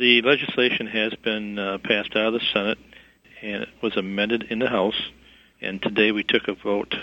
The legislation has been passed out of the Senate, and it was amended in the House. And today we took a vote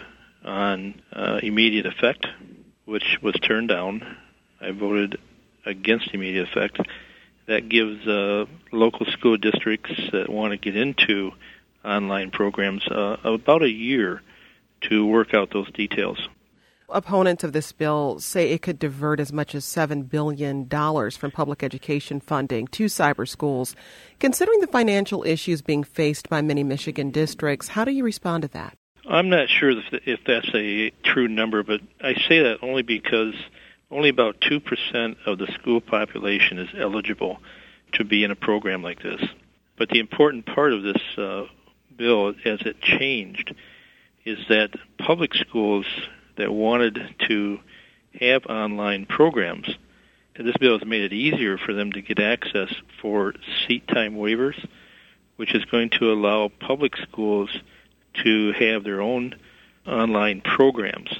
on immediate effect, which was turned down. I voted against immediate effect. That gives local school districts that want to get into online programs about a year to work out those details. Opponents of this bill say it could divert as much as $7 billion from public education funding to cyber schools. Considering the financial issues being faced by many Michigan districts, how do you respond to that? I'm not sure if that's a true number, but I say that only because only about 2% of the school population is eligible to be in a program like this. But the important part of this bill, as it changed, is that public schools that wanted to have online programs, and this bill has made it easier for them to get access for seat time waivers, which is going to allow public schools to have their own online programs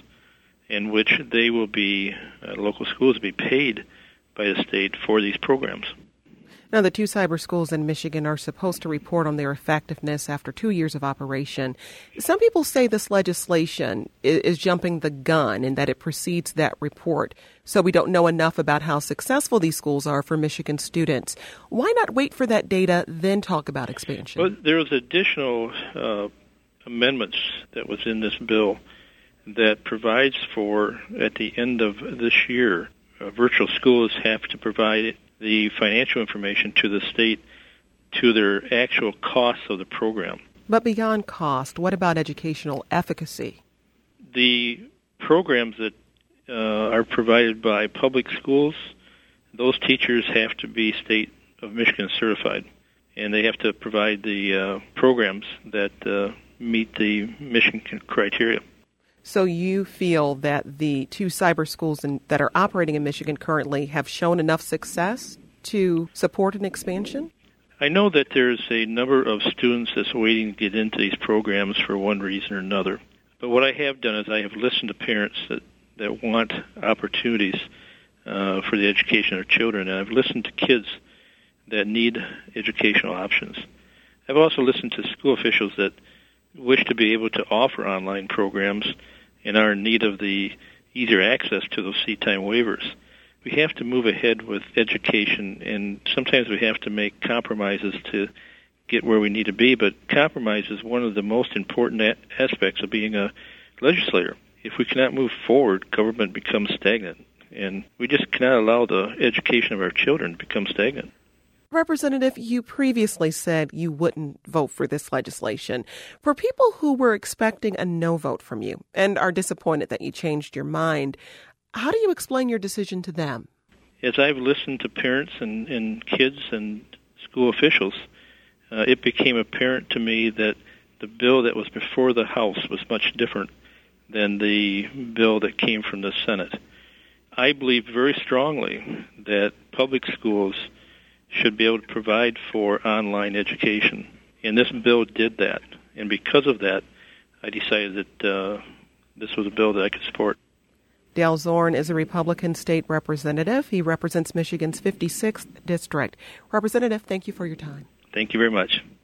in which they will be, local schools will be paid by the state for these programs. Now, the two cyber schools in Michigan are supposed to report on their effectiveness after 2 years of operation. Some people say this legislation is jumping the gun in that it precedes that report, so we don't know enough about how successful these schools are for Michigan students. Why not wait for that data, then talk about expansion? Well, there was additional amendments that was in this bill that provides for, at the end of this year, virtual schools have to provide the financial information to the state to their actual costs of the program. But beyond cost, what about educational efficacy? The programs that are provided by public schools, those teachers have to be State of Michigan certified, and they have to provide the programs that meet the Michigan criteria. So you feel that the two cyber schools that are operating in Michigan currently have shown enough success to support an expansion? I know that there's a number of students that's waiting to get into these programs for one reason or another. But what I have done is I have listened to parents that want opportunities for the education of their children, and I've listened to kids that need educational options. I've also listened to school officials that wish to be able to offer online programs and are in need of the easier access to those seat time waivers. We have to move ahead with education, and sometimes we have to make compromises to get where we need to be, but compromise is one of the most important aspects of being a legislator. If we cannot move forward, government becomes stagnant, and we just cannot allow the education of our children to become stagnant. Representative, you previously said you wouldn't vote for this legislation. For people who were expecting a no vote from you and are disappointed that you changed your mind, how do you explain your decision to them? As I've listened to parents and kids and school officials, it became apparent to me that the bill that was before the House was much different than the bill that came from the Senate. I believe very strongly that public schools should be able to provide for online education. And this bill did that. And because of that, I decided that this was a bill that I could support. Dale Zorn is a Republican state representative. He represents Michigan's 56th district. Representative, thank you for your time. Thank you very much.